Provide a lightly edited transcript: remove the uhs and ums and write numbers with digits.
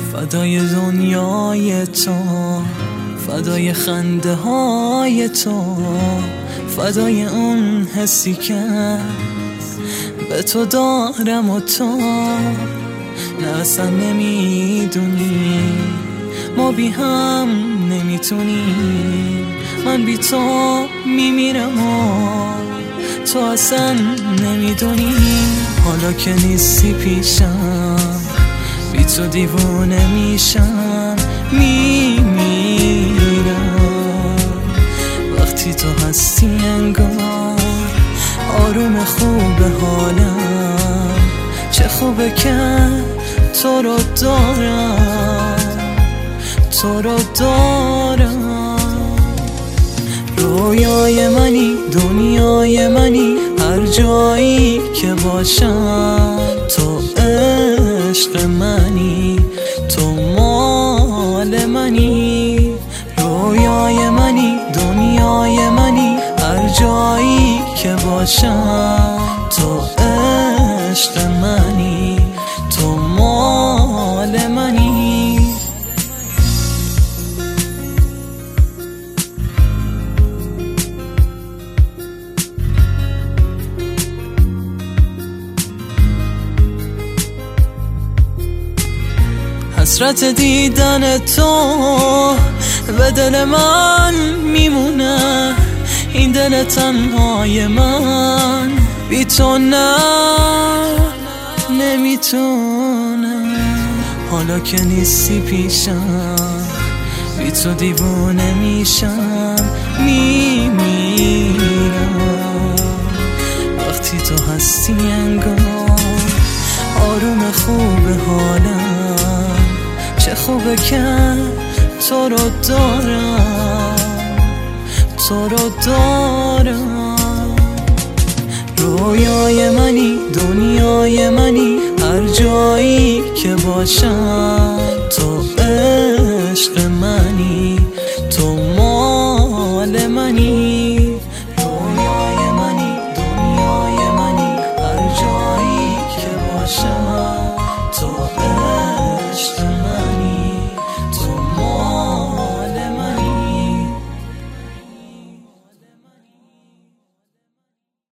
فدای دنیای تو، فدای خنده های تو، فدای اون حسی که به تو دارم و تو نه اصلا نمیدونی ما بی هم نمیتونیم. من بی تو میمیرم و تو اصلا نمیدونی. حالا که نیستی پیشم بی تو دیوونه میشم، میمیرم. وقتی تو هستی انگار آروم خوب حالم، چه خوبه که تو رو دارم، تو رو دارم. رویای منی، دنیای منی، هر جایی که باشم تو عشق منی، تو مال منی. رویای منی، دنیای منی، هر جایی که باشم تو عشق منی، تو مال منی. حسرت دیدن تو به دل من میمونه، این دل تنهای من بی تو نه نمیتونه. حالا که نیستی پیشم بی تو دیوونه میشم، میمیرم. وقتی تو هستی انگار آروم خوب حالم، چه خوبه که تو رو دارم، تو رو دارم. رویای منی، دنیای منی، هر جایی که باشم تو عشق من.